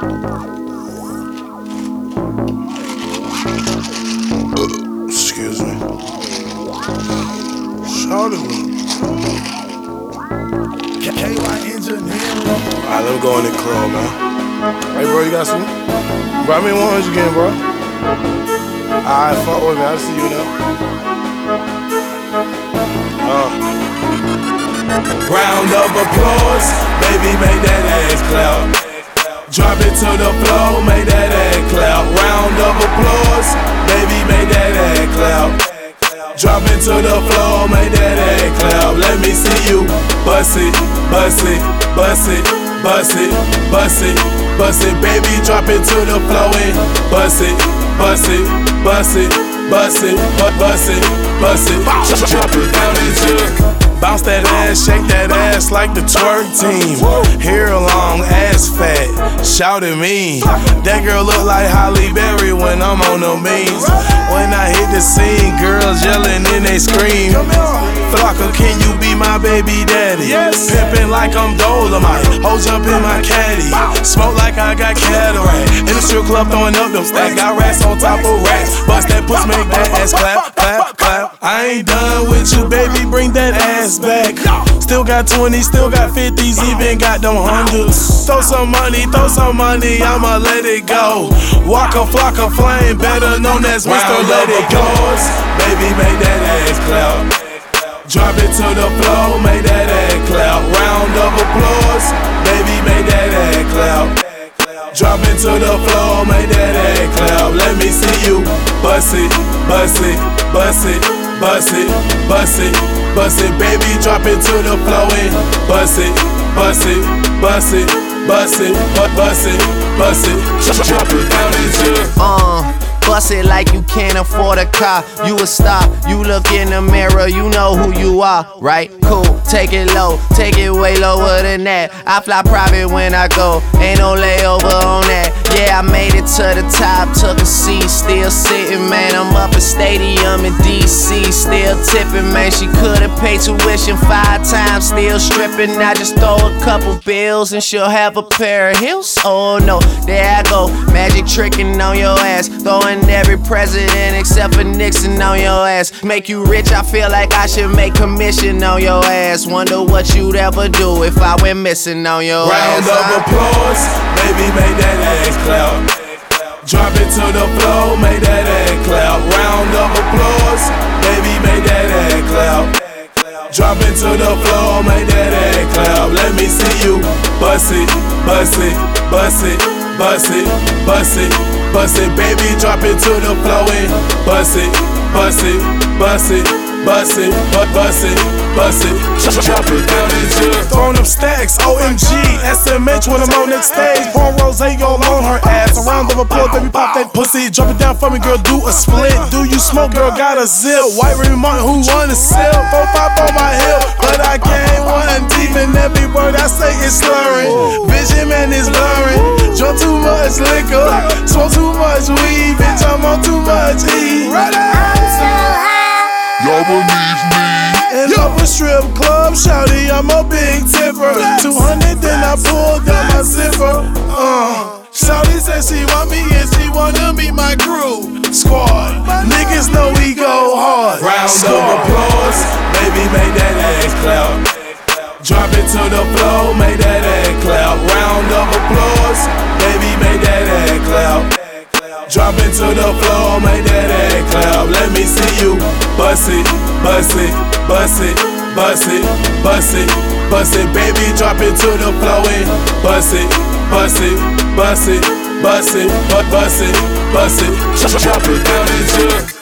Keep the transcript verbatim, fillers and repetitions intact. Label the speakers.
Speaker 1: Excuse me. Shawty. K Y Engineering. Alright, let me go in the club, man. Hey, bro, you got some? Bro, I mean one hundred again, bro. Alright, fuck with me. I'll see you now. Uh.
Speaker 2: Round of applause, baby, make that ass clap. Drop it to the floor, make that ass clap. Round of applause, baby, make that ass clap. Drop it to the floor, make that ass clap. Let me see you bust it, bust it, bust it, bust it, bust it, bust it. Baby, drop it to the floor and bust it, bust it, bust it, bust it, bust it, bust it. Drop it down into.
Speaker 1: Bounce that ass, shake that ass like the twerk team. Hair long, ass fat, shout at me. That girl look like Halle Berry when I'm on the means. When I hit the scene, girls yelling and they scream. Flocka, can you be my baby daddy? Yes. Pimpin' like I'm Dolomite, hoes jump in my caddy. Smoke like I got cataract. In the strip club throwing up them stacks. Got racks on top of racks. Bust that puss, make that ass clap, clap, clap. I ain't done with you, baby, bring that ass back. Still got twenties, still got fifties, even got them hundreds. Throw some money, throw some money, I'ma let it go. Waka Flocka Flame, better known as Mister Let It Go.
Speaker 2: Baby, make that ass clap. Drop it to the floor, make that ass clap. Round of applause, baby, make that ass clap. Drop it to the floor, make that ass clap. Let me see you bust it, bust it, bust it, bust it, bust it, bust it. Baby, drop it to the floor and bust it, bust it, bust it, bust it, bust it, bust it. Drop it down into.
Speaker 3: Uh. Bust it like you can't afford a car. You a star, you look in the mirror, you know who you are, right? Cool, take it low, take it way lower than that. I fly private when I go, ain't no layover on that. Yeah, I made it to the top, took a seat, still sitting, man. I'm up at Stadium in D C, still tipping, man. She could've paid tuition five times, still stripping. I just throw a couple bills and she'll have a pair of heels. Oh no, there I go, magic tricking on your ass, throwing every president except for Nixon on your ass. Make you rich, I feel like I should make commission on your ass. Wonder what you'd ever do if I went missing on your
Speaker 2: Round
Speaker 3: ass.
Speaker 2: Round of applause, baby, make that ass clap. Drop it to the floor, make that ass clap. Round of applause, baby, make that ass clap. Drop it to the floor, make that ass clap. Let me see you bust it, bust it, bust it, bust it, bust it. Bust it, baby, drop it to the floor and bust it, bust it, bust it, bust it, bust it, bust it, drop it down into.
Speaker 1: Throwing up stacks, O M G, S M H when I'm on next stage. Pouring rose all on her ass. A round of applause, baby, pop that pussy. Drop it down for me, girl, do a split. Do you smoke, girl, got a zip. White Remy Martin, who wanna sell? Four, five on my hip, but I can't one deep. And every word I say is slurring. Vision, man, is blurring. Drunk too much liquor, smoke too much weed, bitch, I'm on too much E.
Speaker 4: I'm so high.
Speaker 5: Y'all believe me?
Speaker 1: And up a strip club, shawty, I'm a big tipper. two hundred, then I pulled down my zipper. Uh, shawty said she want me and she wanna meet my crew. Squad, niggas know we go hard.
Speaker 2: Round Squad. Of applause, baby, make that ass clap. Drop it to the floor, make that ass clap. Round of applause, baby, make that ass clap. Drop it to the floor, make that ass clap. Let me see you bust it, bust it, bust it, bust it, bust it, bust it. Baby, drop it to the floor and bust it, bust it, bust it, bust it, bust it, bust it. Drop it down into.